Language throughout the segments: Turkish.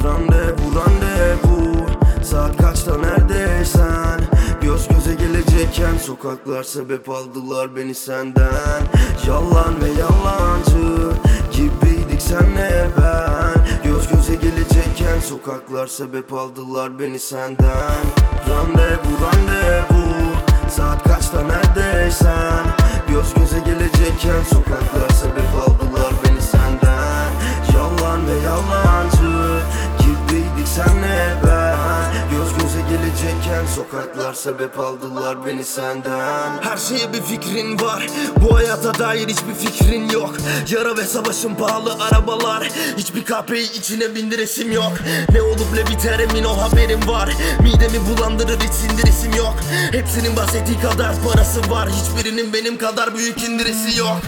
Randevu saat kaçta neredeysen, göz göze gelecekken sokaklar sebep aldılar beni senden. Yalan ve yalancı gibiydik senle ben, göz göze gelecekken sokaklar sebep aldılar beni senden. Randevu saat kaçta neredeysen, göz göze gelecekken sokaklar sebep aldılar beni senden. Yalan ve yalancı gibiydik senle ben, göz göze gelecekken sokaklar sebep aldılar beni senden. Her şeye bir fikrin var, bu hayata dair hiçbir fikrin yok. Yara ve savaşın pahalı arabalar, hiçbir kahpeyi içine bindiresim yok. Ne olup ne biter emin ol haberim var. Midemi bulandırır hiç sindiresim yok. Hepsinin bahsettiği kadar parası var, hiçbirinin benim kadar büyük indirisi yok.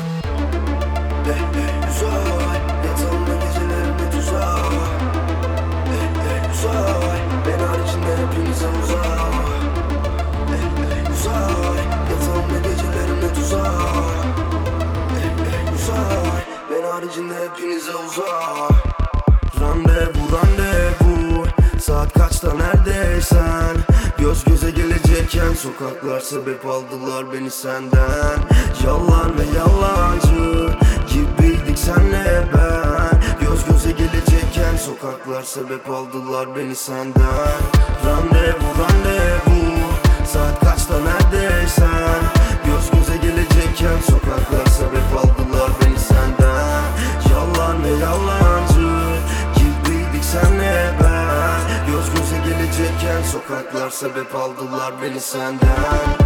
Uzay, yatağımda gecelerimde tuzak. Uzay, ben haricinde hepinize uzak. Uzay, yatağımda gecelerimde tuzak. Uzay, ben haricinde hepinize uzak. Randevu saat kaçta neredeysen, göz göze gelecekken sokaklar sebep aldılar beni senden. Yalan ve yalancı gibiydik senle ben, göz göze gelecekken sokaklar sebep aldılar beni senden. Randevu saat kaçta neredeysen, göz göze gelecekken sokaklar sebep aldılar beni senden. Yalan ve yalancı gibiydik senle ben, göz göze gelecekken sokaklar sebep aldılar beni senden.